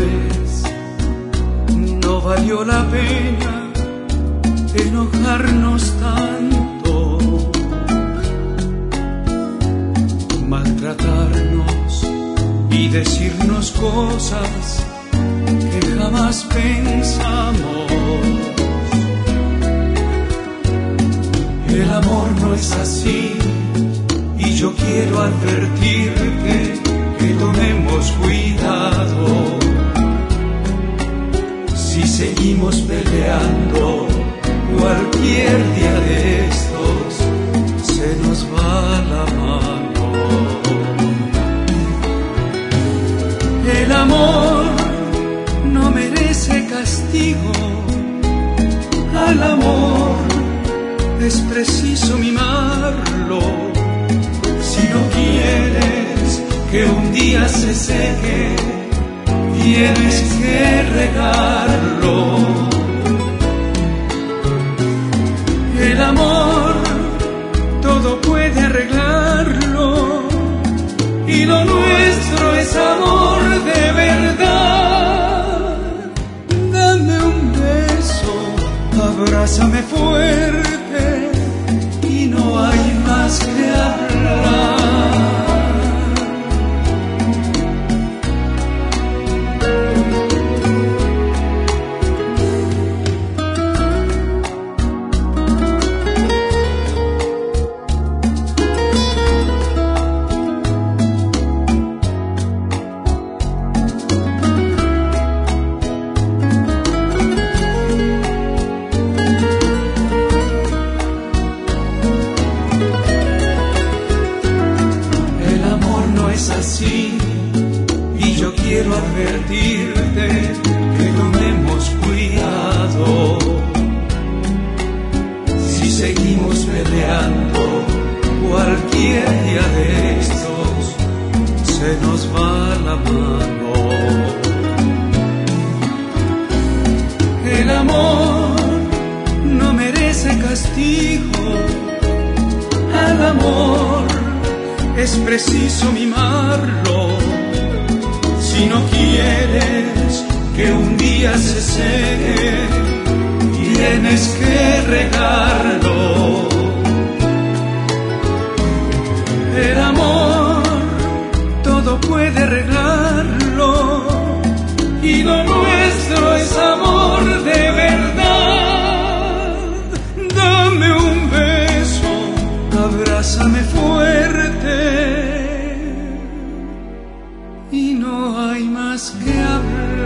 vez. No valió la pena enojarnos tanto, maltratarnos y decirnos cosas que jamás pensamos. El amor no es así y yo quiero advertirte que tomemos cuidado. Si seguimos peleando, cualquier día de estos se nos va la mano. El amor no merece castigo, al amor es preciso mimarlo. Si no quieres que un día se seque, tienes que regarlo. El amor todo puede arreglarlo, y lo nuestro es amor de verdad. Dame un beso, abrázame fuerte, y no hay más que hablar. Y yo quiero advertirte que tomemos cuidado. Si seguimos peleando, cualquier día de estos se nos va la mano. El amor no merece castigo, al amor es preciso mimarlo. Si no quieres que un día se seque, tienes que regarlo. El amor todo puede arreglarlo, y lo nuestro es amor de verdad. Dame un beso, abrázame fuerte, y no hay más que hablar.